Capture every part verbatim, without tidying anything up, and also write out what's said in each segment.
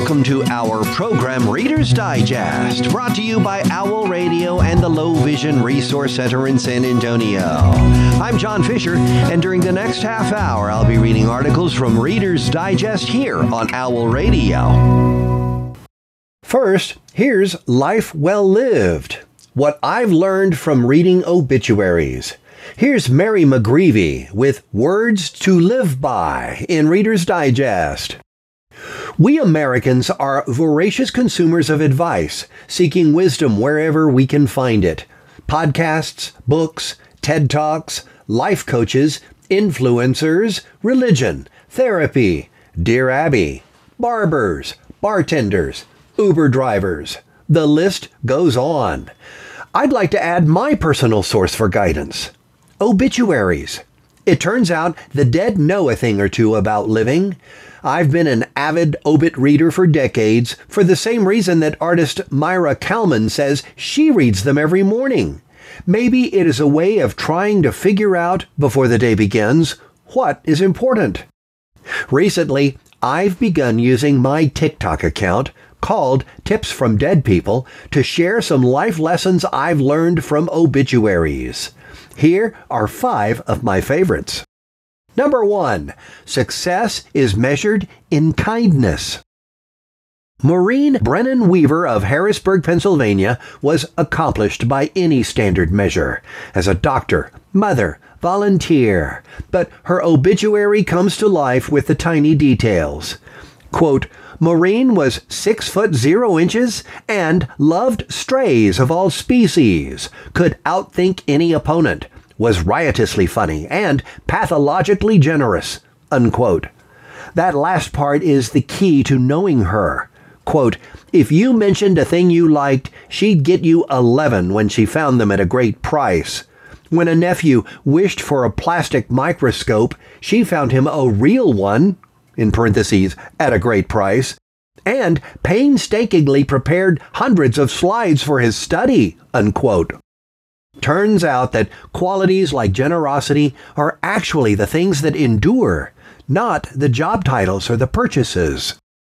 welcome to our program Reader's Digest, brought to you by Owl Radio and the Low Vision Resource Center in San Antonio. I'm John Fisher, and during the next half hour, I'll be reading articles from Reader's Digest here on Owl Radio. First, here's Life Well Lived, what I've learned from reading obituaries. Here's Mary McGreevy with Words to Live By in Reader's Digest. We Americans are voracious consumers of advice, seeking wisdom wherever we can find it. Podcasts, books, TED Talks, life coaches, influencers, religion, therapy, Dear Abby, barbers, bartenders, Uber drivers. The list goes on. I'd like to add my personal source for guidance. Obituaries. It turns out the dead know a thing or two about living. I've been an avid obit reader for decades for the same reason that artist Myra Kalman says she reads them every morning. Maybe it is a way of trying to figure out, before the day begins, what is important. Recently, I've begun using my TikTok account, called Tips from Dead People, to share some life lessons I've learned from obituaries. Here are five of my favorites. Number one, success is measured in kindness. Maureen Brennan Weaver of Harrisburg, Pennsylvania, was accomplished by any standard measure as a doctor, mother, volunteer, but her obituary comes to life with the tiny details. Quote, Maureen was six foot zero inches and loved strays of all species, could outthink any opponent, was riotously funny, and pathologically generous, unquote. That last part is the key to knowing her. Quote, if you mentioned a thing you liked, she'd get you eleven when she found them at a great price. When a nephew wished for a plastic microscope, she found him a real one, in parentheses, at a great price, and painstakingly prepared hundreds of slides for his study, unquote. Turns out that qualities like generosity are actually the things that endure, not the job titles or the purchases.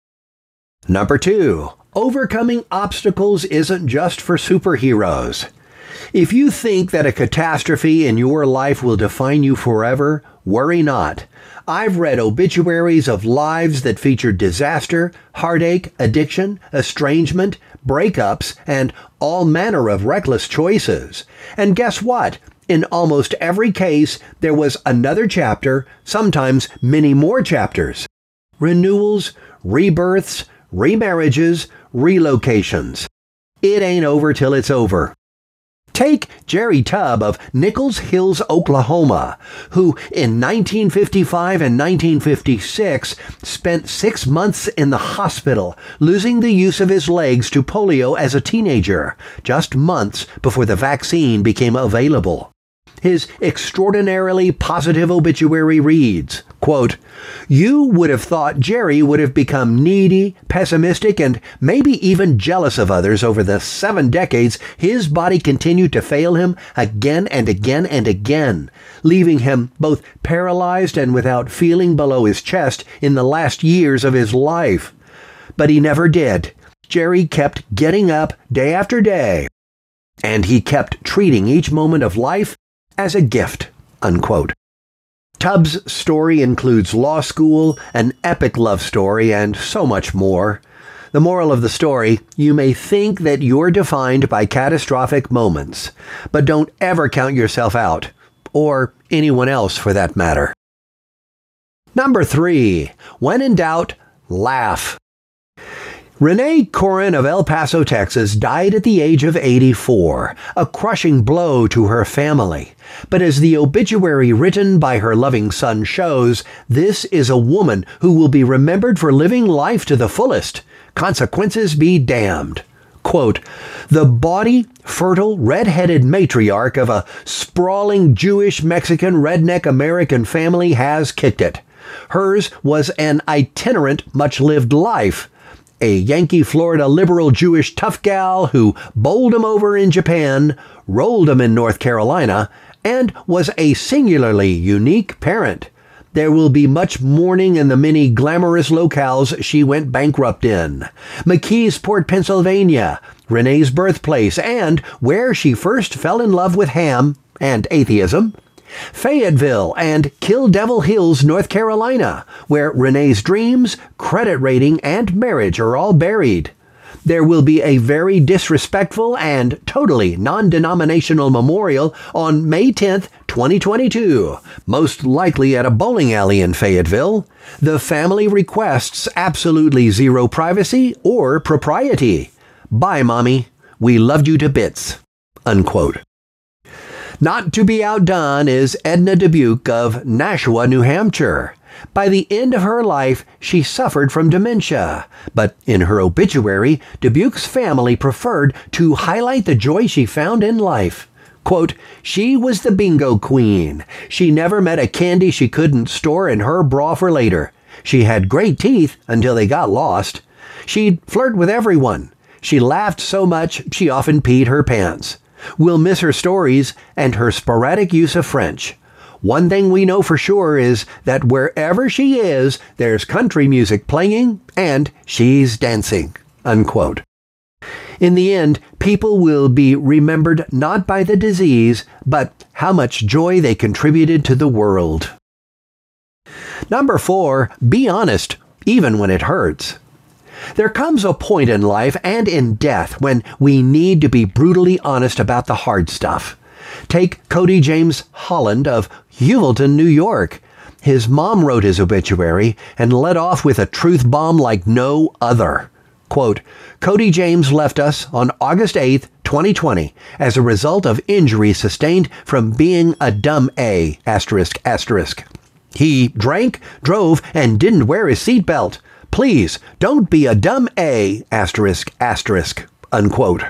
Number two, overcoming obstacles isn't just for superheroes. If you think that a catastrophe in your life will define you forever, worry not. I've read obituaries of lives that featured disaster, heartache, addiction, estrangement, breakups, and all manner of reckless choices. And guess what? In almost every case, there was another chapter, sometimes many more chapters. Renewals, rebirths, remarriages, relocations. It ain't over till it's over. Take Jerry Tubb of Nichols Hills, Oklahoma, who in nineteen fifty-five and nineteen fifty-six spent six months in the hospital, losing the use of his legs to polio as a teenager, just months before the vaccine became available. His extraordinarily positive obituary reads, quote, you would have thought Jerry would have become needy, pessimistic, and maybe even jealous of others over the seven decades his body continued to fail him again and again and again, leaving him both paralyzed and without feeling below his chest in the last years of his life. But he never did. Jerry kept getting up day after day, and he kept treating each moment of life as a gift, unquote. Tubbs' story includes law school, an epic love story, and so much more. The moral of the story, you may think that you're defined by catastrophic moments, but don't ever count yourself out, or anyone else for that matter. Number three, when in doubt, laugh. Renee Corin of El Paso, Texas, died at the age of eighty-four, a crushing blow to her family. But as the obituary written by her loving son shows, this is a woman who will be remembered for living life to the fullest. Consequences be damned. Quote, the bawdy, fertile, red-headed matriarch of a sprawling Jewish, Mexican, redneck American family has kicked it. Hers was an itinerant, much-lived life. A Yankee, Florida liberal Jewish tough gal who bowled 'em over in Japan, rolled 'em in North Carolina, and was a singularly unique parent. There will be much mourning in the many glamorous locales she went bankrupt in. McKeesport, Pennsylvania, Renee's birthplace, and where she first fell in love with ham and atheism. Fayetteville and Kill Devil Hills, North Carolina, where Renee's dreams, credit rating, and marriage are all buried. There will be a very disrespectful and totally non-denominational memorial on May tenth, twenty twenty-two, most likely at a bowling alley in Fayetteville. The family requests absolutely zero privacy or propriety. Bye, Mommy. We loved you to bits. Unquote. Not to be outdone is Edna Dubuque of Nashua, New Hampshire. By the end of her life, she suffered from dementia, but in her obituary, Dubuque's family preferred to highlight the joy she found in life. Quote, she was the bingo queen. She never met a candy she couldn't store in her bra for later. She had great teeth until they got lost. She'd flirt with everyone. She laughed so much she often peed her pants. We'll miss her stories and her sporadic use of French. One thing we know for sure is that wherever she is, there's country music playing and she's dancing. Unquote. In the end, people will be remembered not by the disease, but how much joy they contributed to the world. Number four, be honest, even when it hurts. There comes a point in life and in death when we need to be brutally honest about the hard stuff. Take Cody James Holland of Hewelton, New York. His mom wrote his obituary and led off with a truth bomb like no other. Quote, Cody James left us on August eighth, twenty twenty, as a result of injuries sustained from being a dumb A, asterisk, asterisk. He drank, drove, and didn't wear his seatbelt. Please, don't be a dumb A, asterisk, asterisk, unquote.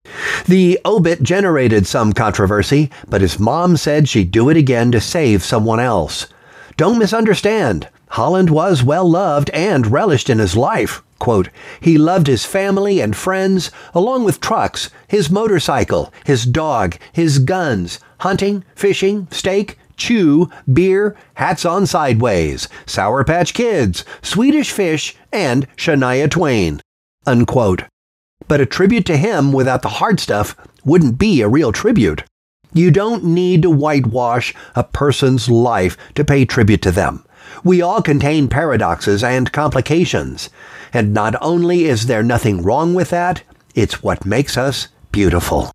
The obit generated some controversy, but his mom said she'd do it again to save someone else. Don't misunderstand. Holland was well loved and relished in his life. Quote, he loved his family and friends, along with trucks, his motorcycle, his dog, his guns, hunting, fishing, steak, chew, beer, hats on sideways, Sour Patch Kids, Swedish Fish, and Shania Twain. Unquote. But a tribute to him without the hard stuff wouldn't be a real tribute. You don't need to whitewash a person's life to pay tribute to them. We all contain paradoxes and complications. And not only is there nothing wrong with that, it's what makes us beautiful.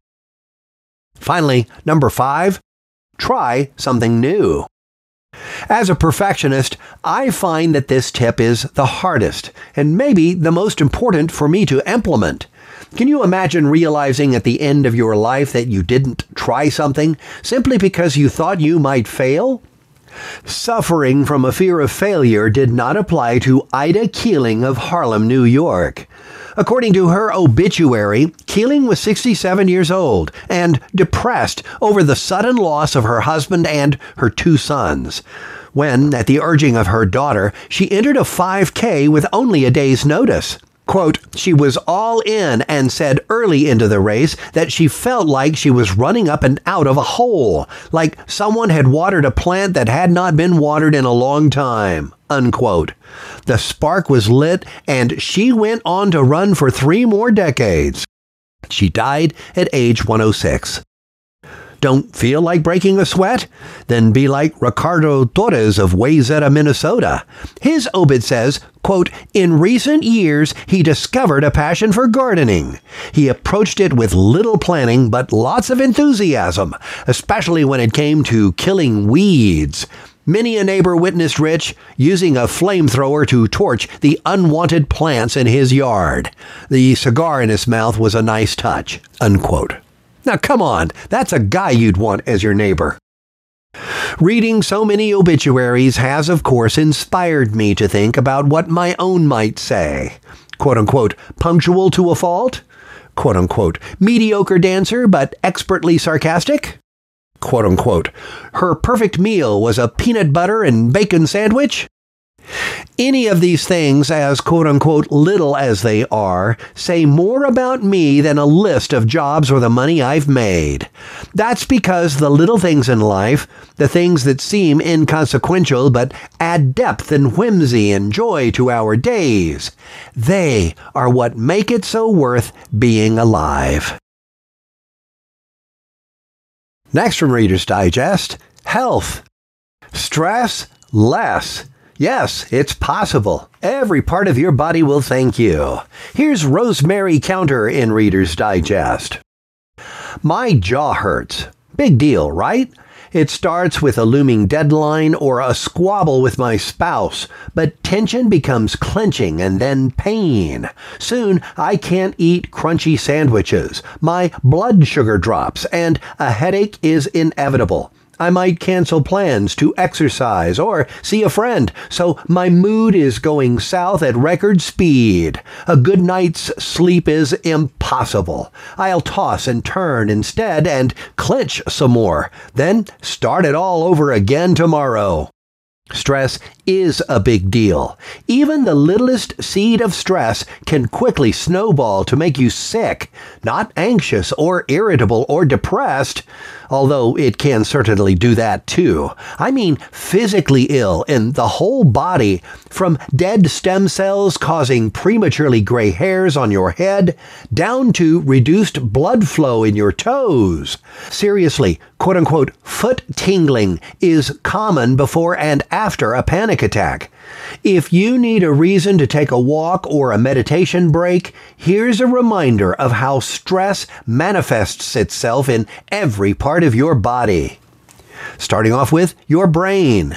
Finally, number five, try something new. As a perfectionist, I find that this tip is the hardest and maybe the most important for me to implement. Can you imagine realizing at the end of your life that you didn't try something simply because you thought you might fail? Suffering from a fear of failure did not apply to Ida Keeling of Harlem, New York. According to her obituary, Keeling was sixty-seven years old and depressed over the sudden loss of her husband and her two sons. When, at the urging of her daughter, she entered a five K with only a day's notice. Quote, she was all in and said early into the race that she felt like she was running up and out of a hole, like someone had watered a plant that had not been watered in a long time. Unquote. The spark was lit and she went on to run for three more decades. She died at age one oh six. Don't feel like breaking a sweat? Then be like Ricardo Torres of Wayzata, Minnesota. His obit says, quote, in recent years, he discovered a passion for gardening. He approached it with little planning, but lots of enthusiasm, especially when it came to killing weeds. Many a neighbor witnessed Rich using a flamethrower to torch the unwanted plants in his yard. The cigar in his mouth was a nice touch, unquote. Now, come on, that's a guy you'd want as your neighbor. Reading so many obituaries has, of course, inspired me to think about what my own might say. Quote-unquote, punctual to a fault? Quote-unquote, mediocre dancer but expertly sarcastic? Quote-unquote, her perfect meal was a peanut butter and bacon sandwich? Any of these things, as quote-unquote little as they are, say more about me than a list of jobs or the money I've made. That's because the little things in life, the things that seem inconsequential but add depth and whimsy and joy to our days, they are what make it so worth being alive. Next from Reader's Digest, health. Stress less. Yes, it's possible. Every part of your body will thank you. Here's Rosemary Counter in Reader's Digest. My jaw hurts. Big deal, right? It starts with a looming deadline or a squabble with my spouse, but tension becomes clenching and then pain. Soon, I can't eat crunchy sandwiches. My blood sugar drops, and a headache is inevitable. I might cancel plans to exercise or see a friend, so my mood is going south at record speed. A good night's sleep is impossible. I'll toss and turn instead and clench some more, then start it all over again tomorrow. Stress is a big deal. Even the littlest seed of stress can quickly snowball to make you sick, not anxious or irritable or depressed, although it can certainly do that too. I mean physically ill in the whole body, from dead stem cells causing prematurely gray hairs on your head, down to reduced blood flow in your toes. Seriously, quote-unquote foot tingling is common before and after a panic attack. If you need a reason to take a walk or a meditation break, here's a reminder of how stress manifests itself in every part of your body. Starting off with your brain.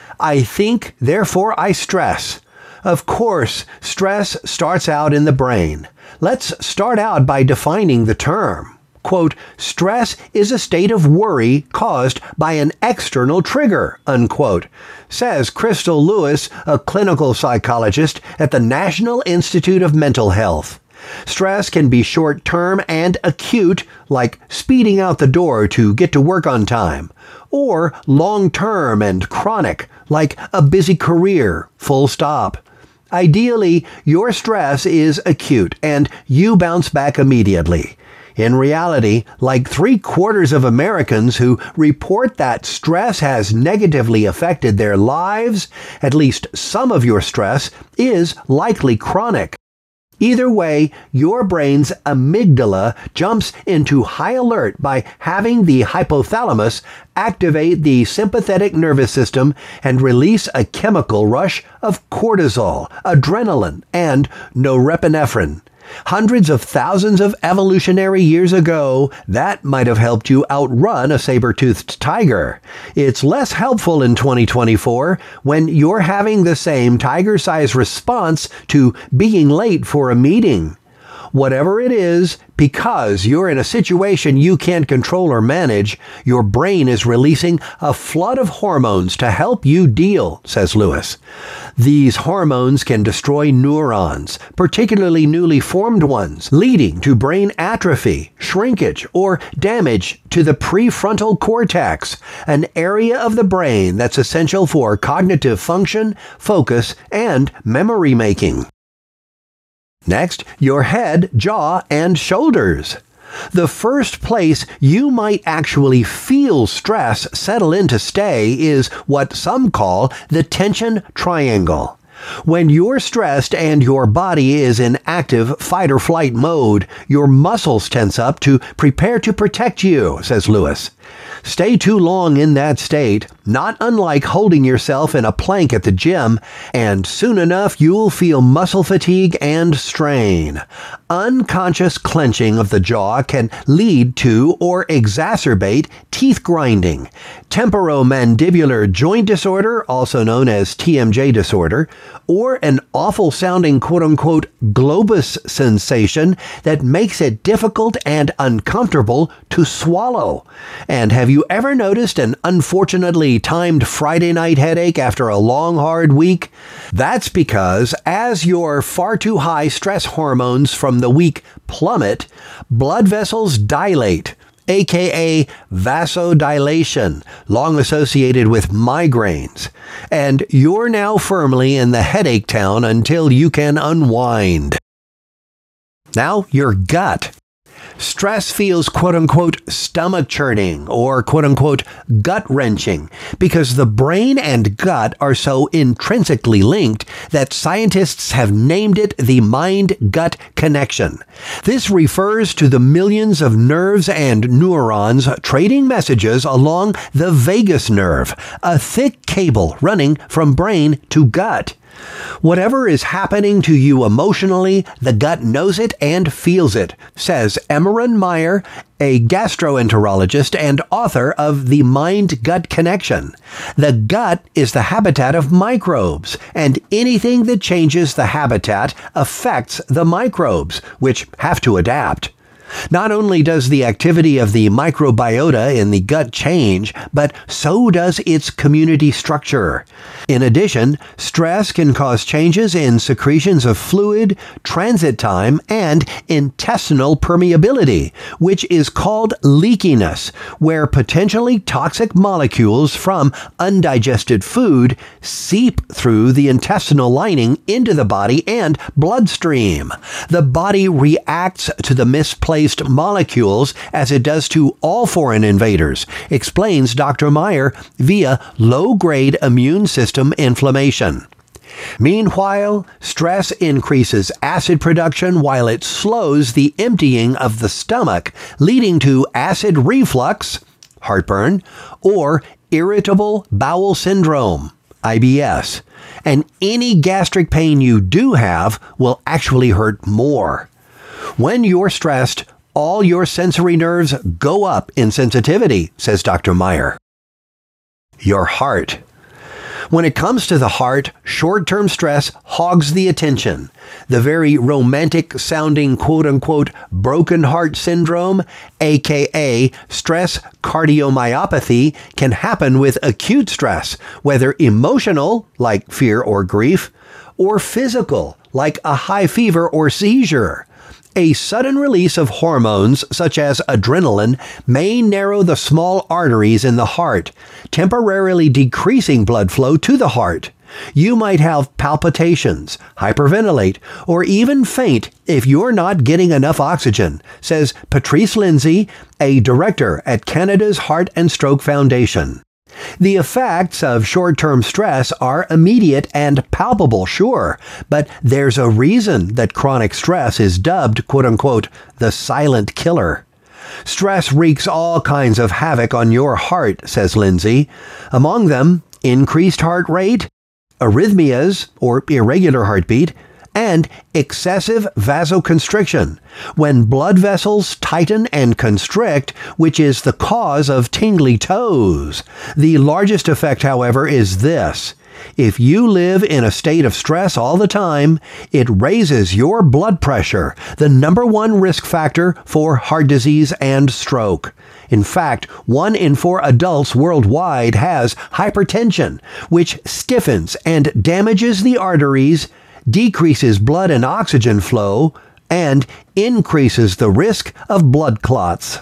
I think, therefore I stress. Of course, stress starts out in the brain. Let's start out by defining the term. Quote, stress is a state of worry caused by an external trigger, unquote, says Crystal Lewis, a clinical psychologist at the National Institute of Mental Health. Stress can be short-term and acute, like speeding out the door to get to work on time, or long-term and chronic, like a busy career, full stop. Ideally, your stress is acute and you bounce back immediately. In reality, like three-quarters of Americans who report that stress has negatively affected their lives, at least some of your stress is likely chronic. Either way, your brain's amygdala jumps into high alert by having the hypothalamus activate the sympathetic nervous system and release a chemical rush of cortisol, adrenaline, and norepinephrine. Hundreds of thousands of evolutionary years ago, that might have helped you outrun a saber-toothed tiger. It's less helpful in twenty twenty-four when you're having the same tiger-sized response to being late for a meeting. Whatever it is, because you're in a situation you can't control or manage, your brain is releasing a flood of hormones to help you deal, says Lewis. These hormones can destroy neurons, particularly newly formed ones, leading to brain atrophy, shrinkage, or damage to the prefrontal cortex, an area of the brain that's essential for cognitive function, focus, and memory making. Next, your head, jaw, and shoulders. The first place you might actually feel stress settle in to stay is what some call the tension triangle. When you're stressed and your body is in active fight-or-flight mode, your muscles tense up to prepare to protect you, says Lewis. Stay too long in that state, not unlike holding yourself in a plank at the gym, and soon enough you'll feel muscle fatigue and strain. Unconscious clenching of the jaw can lead to or exacerbate teeth grinding, temporomandibular joint disorder, also known as T M J disorder, or an awful-sounding quote-unquote globus sensation that makes it difficult and uncomfortable to swallow. And have you ever noticed an unfortunately timed Friday night headache after a long, hard week? That's because as your far too high stress hormones from the week plummet, blood vessels dilate, aka vasodilation, long associated with migraines. And you're now firmly in the headache town until you can unwind. Now, your gut. Stress feels quote-unquote stomach churning or quote-unquote gut-wrenching because the brain and gut are so intrinsically linked that scientists have named it the mind-gut connection. This refers to the millions of nerves and neurons trading messages along the vagus nerve, a thick cable running from brain to gut. Whatever is happening to you emotionally, the gut knows it and feels it, says Emeron Meyer, a gastroenterologist and author of The Mind-Gut Connection. The gut is the habitat of microbes, and anything that changes the habitat affects the microbes, which have to adapt. Not only does the activity of the microbiota in the gut change, but so does its community structure. In addition, stress can cause changes in secretions of fluid, transit time, and intestinal permeability, which is called leakiness, where potentially toxic molecules from undigested food seep through the intestinal lining into the body and bloodstream. The body reacts to the misplaced molecules as it does to all foreign invaders, explains Doctor Meyer, via low-grade immune system inflammation. Meanwhile, stress increases acid production while it slows the emptying of the stomach, leading to acid reflux, heartburn, or irritable bowel syndrome, I B S. And any gastric pain you do have will actually hurt more. When you're stressed, all your sensory nerves go up in sensitivity, says Doctor Meyer. Your heart. When it comes to the heart, short-term stress hogs the attention. The very romantic-sounding quote-unquote broken heart syndrome, aka stress cardiomyopathy, can happen with acute stress, whether emotional, like fear or grief, or physical, like a high fever or seizure. A sudden release of hormones, such as adrenaline, may narrow the small arteries in the heart, temporarily decreasing blood flow to the heart. You might have palpitations, hyperventilate, or even faint if you're not getting enough oxygen, says Patrice Lindsay, a director at Canada's Heart and Stroke Foundation. The effects of short-term stress are immediate and palpable, sure, but there's a reason that chronic stress is dubbed, quote-unquote, the silent killer. Stress wreaks all kinds of havoc on your heart, says Lindsay. Among them, increased heart rate, arrhythmias, or irregular heartbeat, and excessive vasoconstriction, when blood vessels tighten and constrict, which is the cause of tingly toes. The largest effect, however, is this. If you live in a state of stress all the time, it raises your blood pressure, the number one risk factor for heart disease and stroke. In fact, one in four adults worldwide has hypertension, which stiffens and damages the arteries, decreases blood and oxygen flow, and increases the risk of blood clots.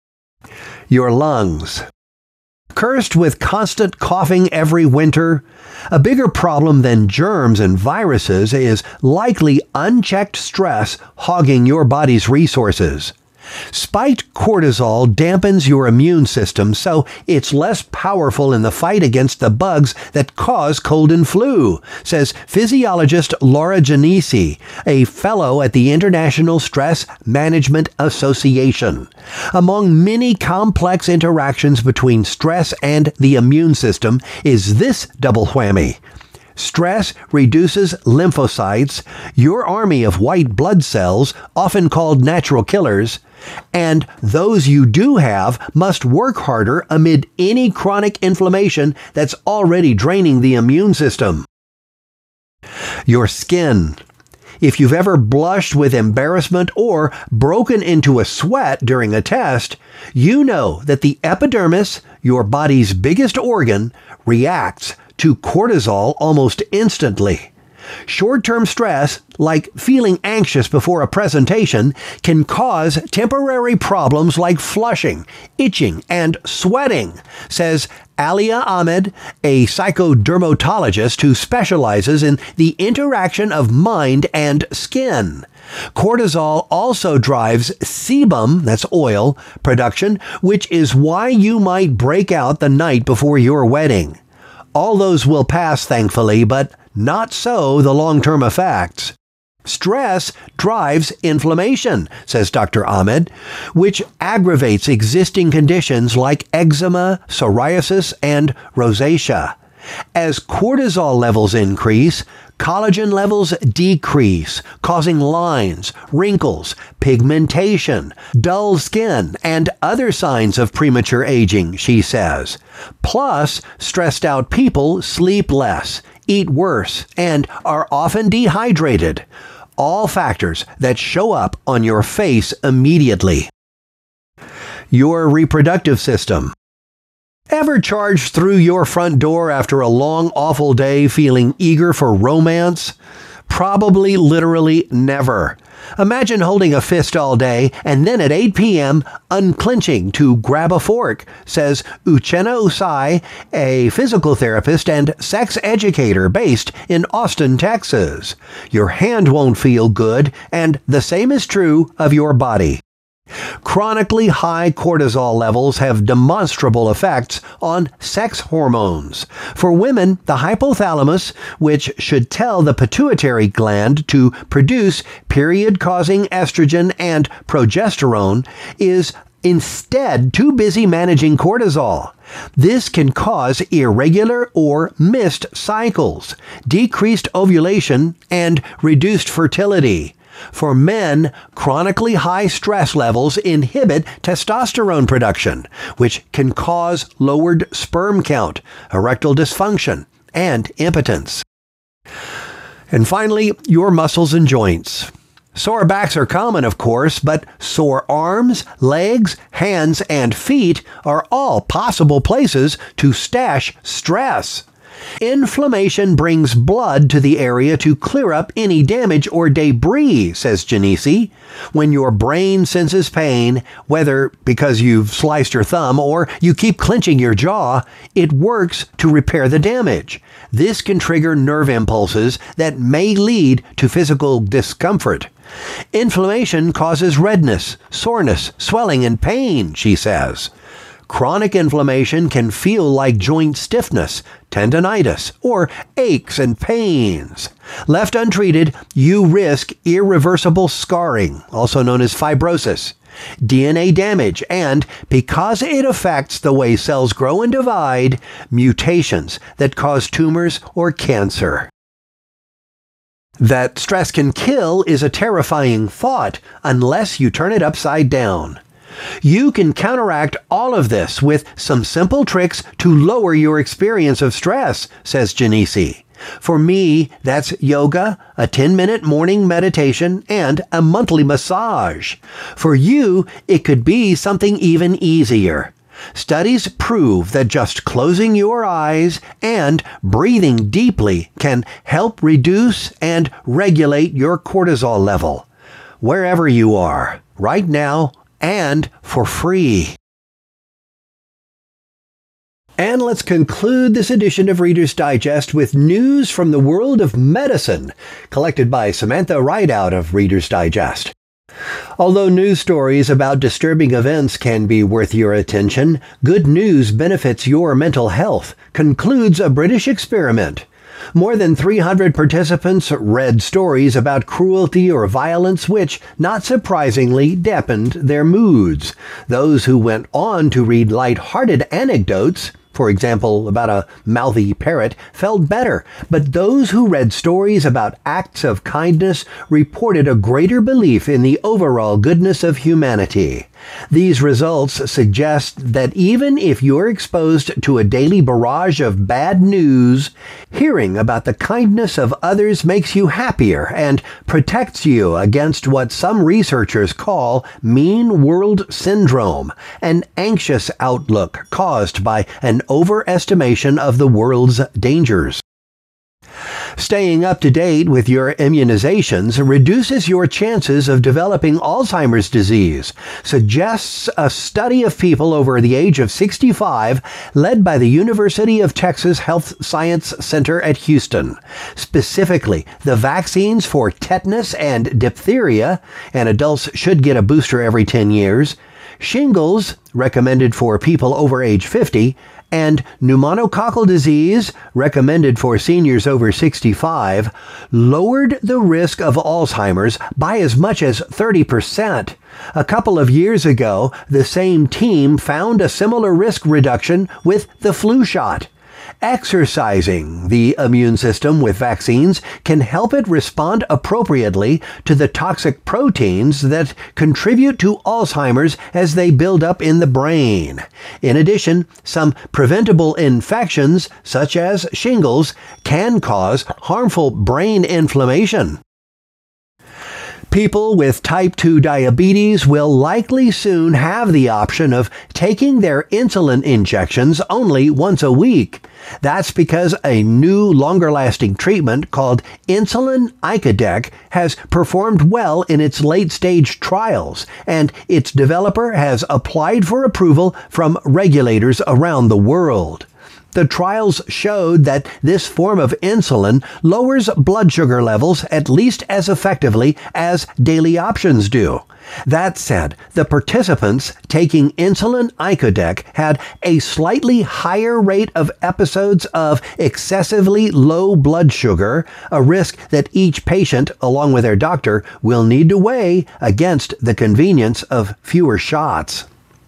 Your lungs. Cursed with constant coughing every winter, a bigger problem than germs and viruses is likely unchecked stress hogging your body's resources. Spiked cortisol dampens your immune system, so it's less powerful in the fight against the bugs that cause cold and flu, says physiologist Laura Genesi, a fellow at the International Stress Management Association. Among many complex interactions between stress and the immune system is this double whammy. Stress reduces lymphocytes, your army of white blood cells, often called natural killers, and those you do have must work harder amid any chronic inflammation that's already draining the immune system. Your skin. If you've ever blushed with embarrassment or broken into a sweat during a test, you know that the epidermis, your body's biggest organ, reacts to cortisol almost instantly. Short-term stress, like feeling anxious before a presentation, can cause temporary problems like flushing, itching, and sweating, says Alia Ahmed, a psychodermatologist who specializes in the interaction of mind and skin. Cortisol also drives sebum, that's oil, production, which is why you might break out the night before your wedding. All those will pass, thankfully, but not so the long-term effects. Stress drives inflammation, says Doctor Ahmed, which aggravates existing conditions like eczema, psoriasis, and rosacea. As cortisol levels increase, collagen levels decrease, causing lines, wrinkles, pigmentation, dull skin, and other signs of premature aging, she says. Plus, stressed out people sleep less, eat worse, and are often dehydrated. All factors that show up on your face immediately. Your reproductive system. Ever charge through your front door after a long, awful day feeling eager for romance? Probably literally never. Imagine holding a fist all day and then at eight p.m. unclenching to grab a fork, says Uchenna Usai, a physical therapist and sex educator based in Austin, Texas. Your hand won't feel good, and the same is true of your body. Chronically high cortisol levels have demonstrable effects on sex hormones. For women, the hypothalamus, which should tell the pituitary gland to produce period-causing estrogen and progesterone, is instead too busy managing cortisol. This can cause irregular or missed cycles, decreased ovulation, and reduced fertility. For men, chronically high stress levels inhibit testosterone production, which can cause lowered sperm count, erectile dysfunction, and impotence. And finally, your muscles and joints. Sore backs are common, of course, but sore arms, legs, hands, and feet are all possible places to stash stress. Inflammation brings blood to the area to clear up any damage or debris, says Genesi. When your brain senses pain, whether because you've sliced your thumb or you keep clenching your jaw, it works to repair the damage. This can trigger nerve impulses that may lead to physical discomfort. Inflammation causes redness, soreness, swelling, and pain, she says. Chronic inflammation can feel like joint stiffness, tendinitis, or aches and pains. Left untreated, you risk irreversible scarring, also known as fibrosis, D N A damage, and, because it affects the way cells grow and divide, mutations that cause tumors or cancer. That stress can kill is a terrifying thought unless you turn it upside down. You can counteract all of this with some simple tricks to lower your experience of stress, says Genesi. For me, that's yoga, a ten-minute morning meditation, and a monthly massage. For you, it could be something even easier. Studies prove that just closing your eyes and breathing deeply can help reduce and regulate your cortisol level. Wherever you are, right now, and for free. And let's conclude this edition of Reader's Digest with news from the world of medicine, collected by Samantha Rideout of Reader's Digest. Although news stories about disturbing events can be worth your attention, good news benefits your mental health, concludes a British experiment. More than three hundred participants read stories about cruelty or violence which, not surprisingly, dampened their moods. Those who went on to read light-hearted anecdotes, for example, about a mouthy parrot, felt better, but those who read stories about acts of kindness reported a greater belief in the overall goodness of humanity. These results suggest that even if you're exposed to a daily barrage of bad news, hearing about the kindness of others makes you happier and protects you against what some researchers call mean world syndrome, an anxious outlook caused by an overestimation of the world's dangers. Staying up to date with your immunizations reduces your chances of developing Alzheimer's disease, suggests a study of people over the age of sixty-five led by the University of Texas Health Science Center at Houston. Specifically, the vaccines for tetanus and diphtheria, and adults should get a booster every ten years, shingles, recommended for people over age fifty, and pneumococcal disease, recommended for seniors over sixty-five, lowered the risk of Alzheimer's by as much as thirty percent. A couple of years ago, the same team found a similar risk reduction with the flu shot. Exercising the immune system with vaccines can help it respond appropriately to the toxic proteins that contribute to Alzheimer's as they build up in the brain. In addition, some preventable infections, such as shingles, can cause harmful brain inflammation. People with type two diabetes will likely soon have the option of taking their insulin injections only once a week. That's because a new, longer-lasting treatment called insulin icodec has performed well in its late-stage trials, and its developer has applied for approval from regulators around the world. The trials showed that this form of insulin lowers blood sugar levels at least as effectively as daily options do. That said, the participants taking insulin icodec had a slightly higher rate of episodes of excessively low blood sugar, a risk that each patient, along with their doctor, will need to weigh against the convenience of fewer shots.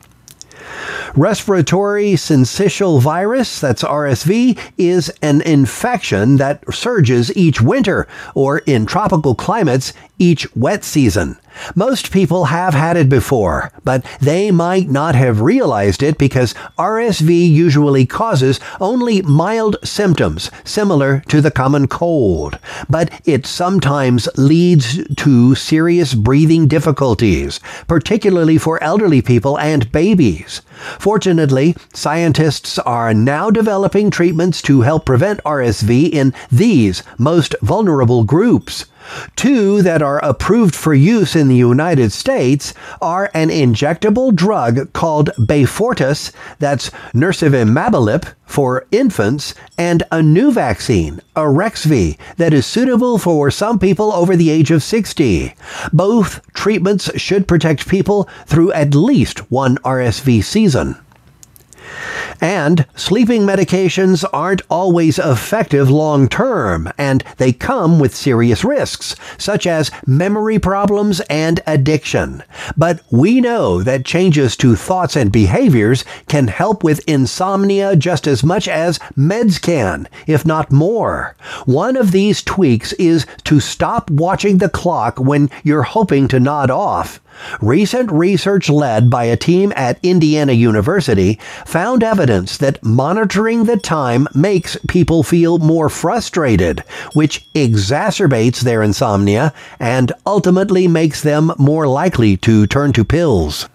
Respiratory syncytial virus, that's R S V, is an infection that surges each winter, or in tropical climates, each wet season. Most people have had it before, but they might not have realized it because R S V usually causes only mild symptoms, similar to the common cold. But it sometimes leads to serious breathing difficulties, particularly for elderly people and babies. Fortunately, scientists are now developing treatments to help prevent R S V in these most vulnerable groups. Two that are approved for use in the United States are an injectable drug called Beyfortus, that's Nursivimab for infants, and a new vaccine, Arexvy, that is suitable for some people over the age of sixty. Both treatments should protect people through at least one R S V season. And sleeping medications aren't always effective long term, and they come with serious risks, such as memory problems and addiction. But we know that changes to thoughts and behaviors can help with insomnia just as much as meds can, if not more. One of these tweaks is to stop watching the clock when you're hoping to nod off. Recent research led by a team at Indiana University found evidence that monitoring the time makes people feel more frustrated, which exacerbates their insomnia and ultimately makes them more likely to turn to pills.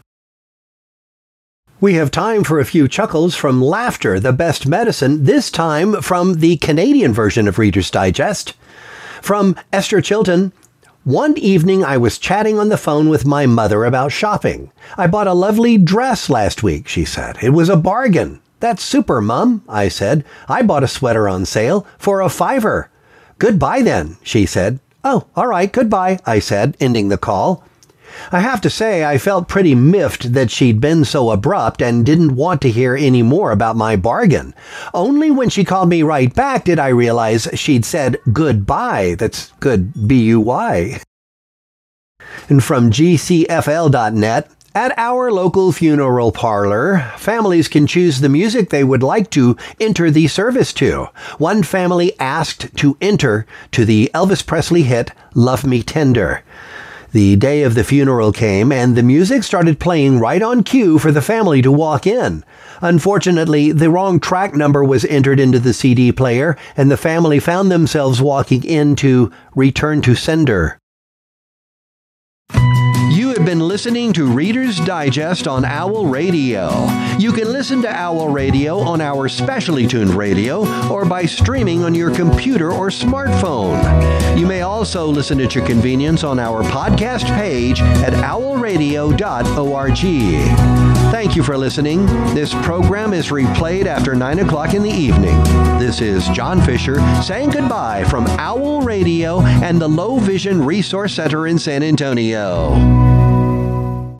We have time for a few chuckles from Laughter, the Best Medicine, this time from the Canadian version of Reader's Digest. From Esther Chilton. One evening I was chatting on the phone with my mother about shopping. I bought a lovely dress last week, she said. It was a bargain. That's super, Mum, I said. I bought a sweater on sale for a fiver. Goodbye then, she said. Oh, all right, goodbye, I said, ending the call. I have to say I felt pretty miffed that she'd been so abrupt and didn't want to hear any more about my bargain. Only when she called me right back did I realize she'd said goodbye. That's good B U Y. And from G C F L dot net, at our local funeral parlor, families can choose the music they would like to enter the service to. One family asked to enter to the Elvis Presley hit Love Me Tender. The day of the funeral came, and the music started playing right on cue for the family to walk in. Unfortunately, the wrong track number was entered into the C D player, and the family found themselves walking into Return to Sender. have been listening to Reader's Digest on Owl Radio. You can listen to Owl Radio on our specially tuned radio or by streaming on your computer or smartphone. You may also listen at your convenience on our podcast page at owl radio dot org. Thank you for listening. This program is replayed after nine o'clock in the evening. This is John Fisher saying goodbye from Owl Radio and the Low Vision Resource Center in San Antonio.